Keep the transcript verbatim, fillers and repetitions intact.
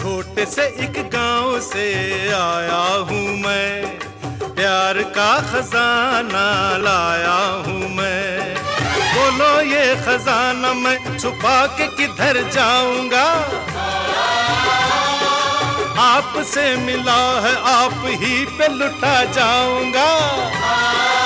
छोटे से एक गांव से आया हूँ मैं, प्यार का खजाना लाया हूँ मैं। बोलो ये खजाना मैं छुपा के किधर जाऊंगा, आपसे मिला है आप ही पे लुटा जाऊंगा।